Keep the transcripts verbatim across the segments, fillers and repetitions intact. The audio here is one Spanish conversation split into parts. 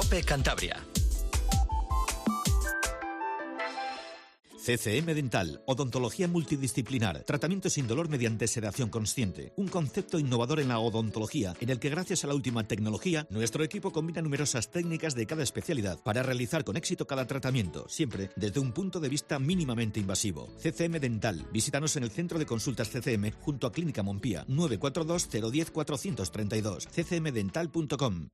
COPE Cantabria. C C M Dental, odontología multidisciplinar, tratamiento sin dolor mediante sedación consciente. Un concepto innovador en la odontología, en el que gracias a la última tecnología, nuestro equipo combina numerosas técnicas de cada especialidad para realizar con éxito cada tratamiento, siempre desde un punto de vista mínimamente invasivo. C C M Dental, visítanos en el Centro de Consultas C C M junto a Clínica Montpía, nueve cuatro dos cero uno cero cuatro tres dos, c c m dental punto com.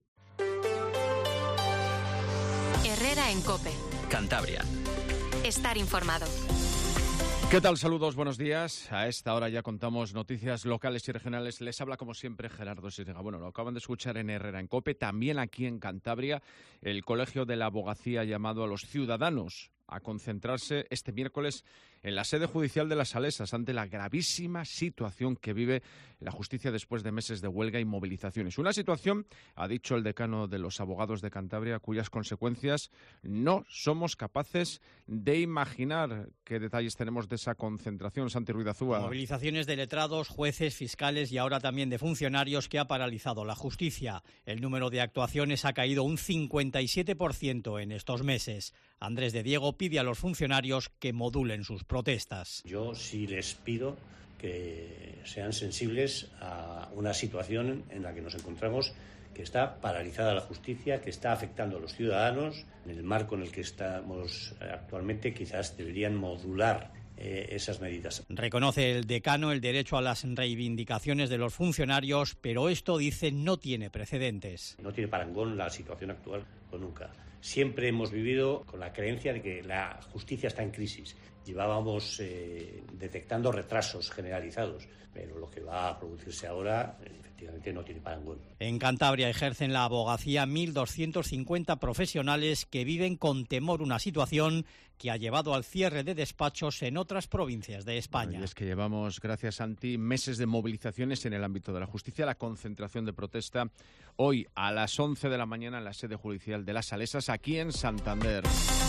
Herrera en COPE. Cantabria. Estar informado. ¿Qué tal? Saludos, buenos días. A esta hora ya contamos noticias locales y regionales. Les habla como siempre Gerardo Sisega. Bueno, lo acaban de escuchar en Herrera en COPE. También aquí en Cantabria, el Colegio de la Abogacía ha llamado a los ciudadanos a concentrarse este miércoles en la sede judicial de Las Salesas ante la gravísima situación que vive la justicia después de meses de huelga y movilizaciones. Una situación, ha dicho el decano de los abogados de Cantabria, cuyas consecuencias no somos capaces de imaginar. ¿Qué detalles tenemos de esa concentración, Santi Ruiz de Azúa? Movilizaciones de letrados, jueces, fiscales y ahora también de funcionarios que ha paralizado la justicia. El número de actuaciones ha caído un cincuenta y siete por ciento en estos meses. Andrés de Diego pide a los funcionarios que modulen sus protestas. Yo sí les pido que sean sensibles a una situación en la que nos encontramos, que está paralizada la justicia, que está afectando a los ciudadanos. En el marco en el que estamos actualmente, quizás deberían modular eh, esas medidas. Reconoce el decano el derecho a las reivindicaciones de los funcionarios, pero esto, dice, no tiene precedentes. No tiene parangón la situación actual o nunca. Siempre hemos vivido con la creencia de que la justicia está en crisis. Llevábamos eh, detectando retrasos generalizados, pero lo que va a producirse ahora efectivamente no tiene parangón. En Cantabria ejercen la abogacía mil doscientos cincuenta profesionales que viven con temor una situación que ha llevado al cierre de despachos en otras provincias de España. Bueno, y es que llevamos, gracias Santi, meses de movilizaciones en el ámbito de la justicia. La concentración de protesta hoy a las once de la mañana en la sede judicial de Las Salesas, aquí en Santander.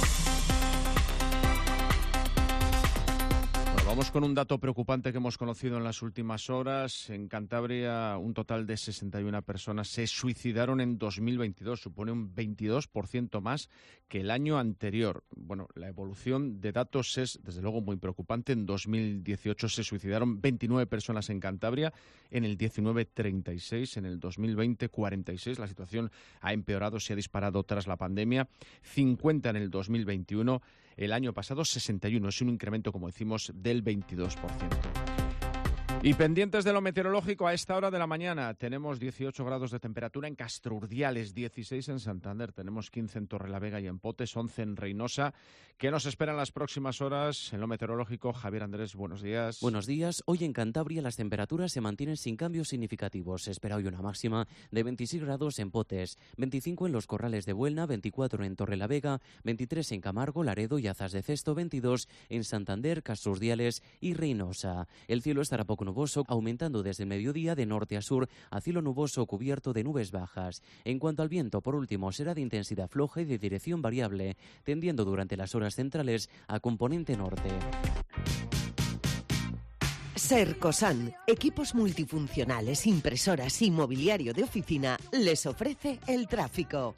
Vamos con un dato preocupante que hemos conocido en las últimas horas. En Cantabria, un total de sesenta y una personas se suicidaron en dos mil veintidós. Supone un veintidós por ciento más que el año anterior. Bueno, la evolución de datos es, desde luego, muy preocupante. En dos mil dieciocho se suicidaron veintinueve personas en Cantabria. En el diecinueve, treinta y seis. En el dos mil veinte, cuarenta y seis. La situación ha empeorado, se ha disparado tras la pandemia. cincuenta en el dos mil veintiuno. El año pasado, sesenta y uno. Es un incremento, como decimos, del veintidós por ciento. Y pendientes de lo meteorológico, a esta hora de la mañana tenemos dieciocho grados de temperatura en Castrurdiales, dieciséis en Santander, tenemos quince en Torrelavega y en Potes, once en Reynosa. ¿Qué nos esperan las próximas horas en lo meteorológico? Javier Andrés, buenos días. Buenos días. Hoy en Cantabria las temperaturas se mantienen sin cambios significativos. Se espera hoy una máxima de veintiséis grados en Potes, veinticinco en los Corrales de Buelna, veinticuatro en Torrelavega, veintitrés en Camargo, Laredo y Azas de Cesto, veintidós en Santander, Castrurdiales y Reynosa. El cielo estará poco nuboso, aumentando desde el mediodía de norte a sur a cielo nuboso cubierto de nubes bajas. En cuanto al viento, por último, será de intensidad floja y de dirección variable, tendiendo durante las horas centrales a componente norte. Sercosan, equipos multifuncionales, impresoras y mobiliario de oficina, les ofrece el tráfico.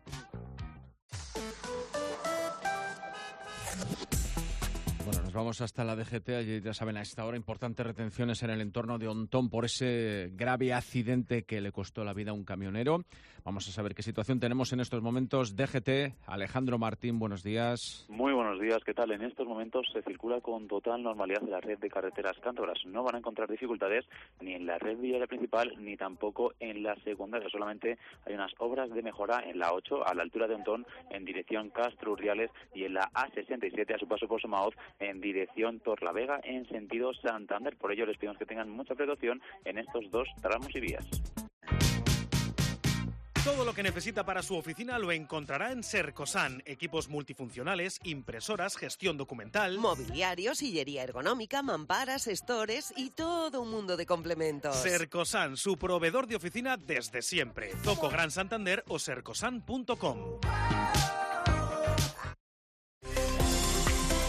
Bueno, nos vamos hasta la D G T. Allí, ya saben, a esta hora importantes retenciones en el entorno de Ontón por ese grave accidente que le costó la vida a un camionero. Vamos a saber qué situación tenemos en estos momentos. D G T, Alejandro Martín, buenos días. Muy buenos días, ¿qué tal? En estos momentos se circula con total normalidad en la red de carreteras cántabras. No van a encontrar dificultades ni en la red viaria principal ni tampoco en la secundaria. Solamente hay unas obras de mejora en la ocho a la altura de Ontón en dirección Castrurdiales y en la A sesenta y siete a su paso por Somaoz en dirección Torlavega en sentido Santander. Por ello les pedimos que tengan mucha precaución en estos dos tramos y vías. Todo lo que necesita para su oficina lo encontrará en Sercosan. Equipos multifuncionales, impresoras, gestión documental, mobiliario, sillería ergonómica, mamparas, stores y todo un mundo de complementos. Sercosan, su proveedor de oficina desde siempre. Zoco Gran Santander o sercosan punto com. Bueno,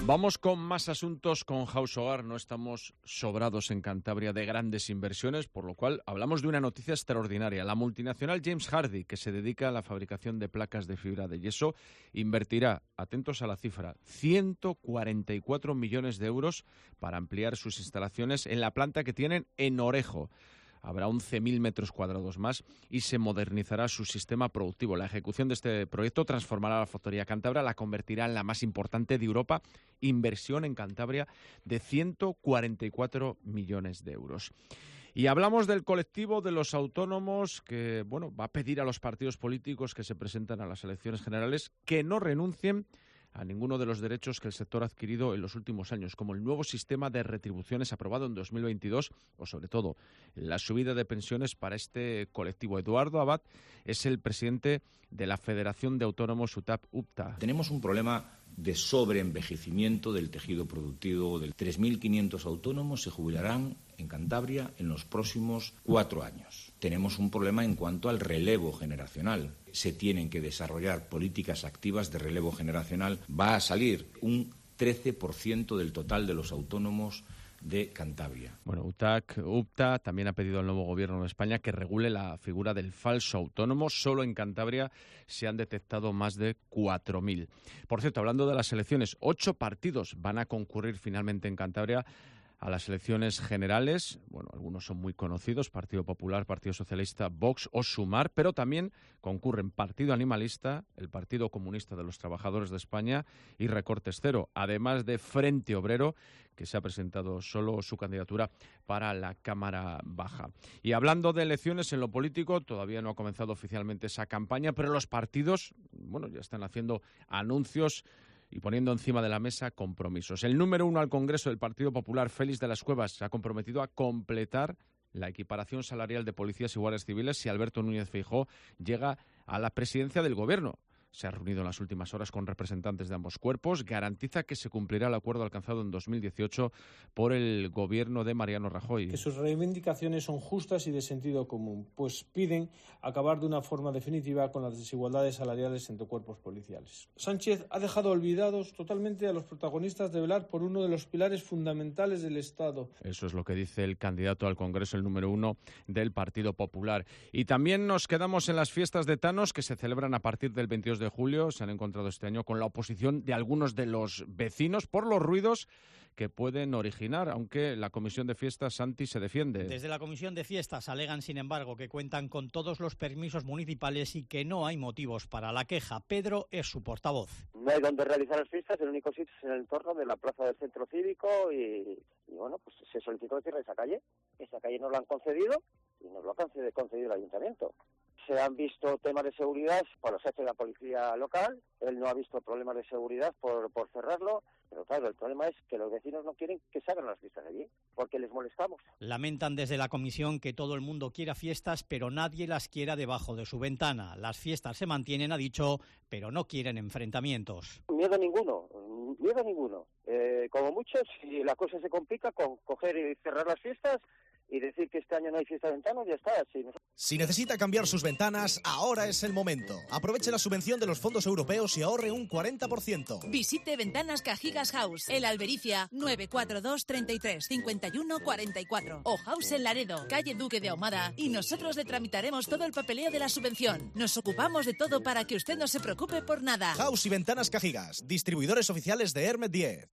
Vamos con más asuntos con House Hogar. No estamos sobrados en Cantabria de grandes inversiones, por lo cual hablamos de una noticia extraordinaria. La multinacional James Hardie, que se dedica a la fabricación de placas de fibra de yeso, invertirá, atentos a la cifra, ciento cuarenta y cuatro millones de euros para ampliar sus instalaciones en la planta que tienen en Orejo. Habrá once mil metros cuadrados más y se modernizará su sistema productivo. La ejecución de este proyecto transformará la factoría cántabra, la convertirá en la más importante de Europa. Inversión en Cantabria de ciento cuarenta y cuatro millones de euros. Y hablamos del colectivo de los autónomos que, bueno, va a pedir a los partidos políticos que se presentan a las elecciones generales que no renuncien a ninguno de los derechos que el sector ha adquirido en los últimos años, como el nuevo sistema de retribuciones aprobado en dos mil veintidós o, sobre todo, la subida de pensiones para este colectivo. Eduardo Abad es el presidente de la Federación de Autónomos U T A P U P T A. Tenemos un problema de sobreenvejecimiento del tejido productivo. Del tres mil quinientos autónomos se jubilarán en Cantabria en los próximos cuatro años. Tenemos un problema en cuanto al relevo generacional. Se tienen que desarrollar políticas activas de relevo generacional. Va a salir un trece por ciento del total de los autónomos de Cantabria. Bueno, U T A C, U P T A también ha pedido al nuevo gobierno de España que regule la figura del falso autónomo. Solo en Cantabria se han detectado más de cuatro mil. Por cierto, hablando de las elecciones, ocho partidos van a concurrir finalmente en Cantabria a las elecciones generales. Bueno, algunos son muy conocidos, Partido Popular, Partido Socialista, Vox o Sumar, pero también concurren Partido Animalista, el Partido Comunista de los Trabajadores de España y Recortes Cero, además de Frente Obrero, que se ha presentado solo su candidatura para la Cámara Baja. Y hablando de elecciones en lo político, todavía no ha comenzado oficialmente esa campaña, pero los partidos, bueno, ya están haciendo anuncios y poniendo encima de la mesa compromisos. El número uno al Congreso del Partido Popular, Félix de las Cuevas, se ha comprometido a completar la equiparación salarial de policías y guardias civiles si Alberto Núñez Feijóo llega a la presidencia del Gobierno. Se ha reunido en las últimas horas con representantes de ambos cuerpos. Garantiza que se cumplirá el acuerdo alcanzado en dos mil dieciocho por el gobierno de Mariano Rajoy. Que sus reivindicaciones son justas y de sentido común, pues piden acabar de una forma definitiva con las desigualdades salariales entre cuerpos policiales. Sánchez ha dejado olvidados totalmente a los protagonistas de velar por uno de los pilares fundamentales del Estado. Eso es lo que dice el candidato al Congreso, el número uno del Partido Popular. Y también nos quedamos en las fiestas de Thanos, que se celebran a partir del veintidós de julio. Se han encontrado este año con la oposición de algunos de los vecinos por los ruidos que pueden originar, aunque la Comisión de Fiestas, Santi, se defiende. Desde la Comisión de Fiestas alegan, sin embargo, que cuentan con todos los permisos municipales y que no hay motivos para la queja. Pedro es su portavoz. No hay donde realizar las fiestas, el único sitio es en el entorno de la plaza del centro cívico y, y bueno, pues se solicitó el cierre de esa calle. Esa calle nos lo han concedido y nos lo ha concedido el ayuntamiento. Se han visto temas de seguridad por los jefes de la policía local, él no ha visto problemas de seguridad por, por cerrarlo, pero claro, el problema es que los vecinos no quieren que se hagan las fiestas allí, porque les molestamos. Lamentan desde la comisión que todo el mundo quiera fiestas, pero nadie las quiera debajo de su ventana. Las fiestas se mantienen, ha dicho, pero no quieren enfrentamientos. Miedo ninguno, miedo ninguno. Eh, como mucho, si la cosa se complica, con coger y cerrar las fiestas y decir que este año no hay fiesta de ventanas, ya está. Si, no... si necesita cambiar sus ventanas, ahora es el momento. Aproveche la subvención de los fondos europeos y ahorre un cuarenta por ciento. Visite Ventanas Cajigas House, el Albericia, nueve cuatro dos, treinta y tres, cincuenta y uno, cuarenta y cuatro. O House en Laredo, calle Duque de Ahumada, y nosotros le tramitaremos todo el papeleo de la subvención. Nos ocupamos de todo para que usted no se preocupe por nada. House y Ventanas Cajigas, distribuidores oficiales de Hermet diez.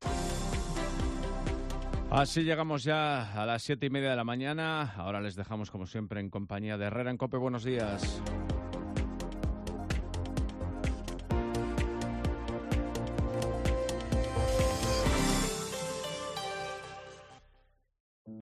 Así llegamos ya a las siete y media de la mañana. Ahora les dejamos, como siempre, en compañía de Herrera en COPE. Buenos días.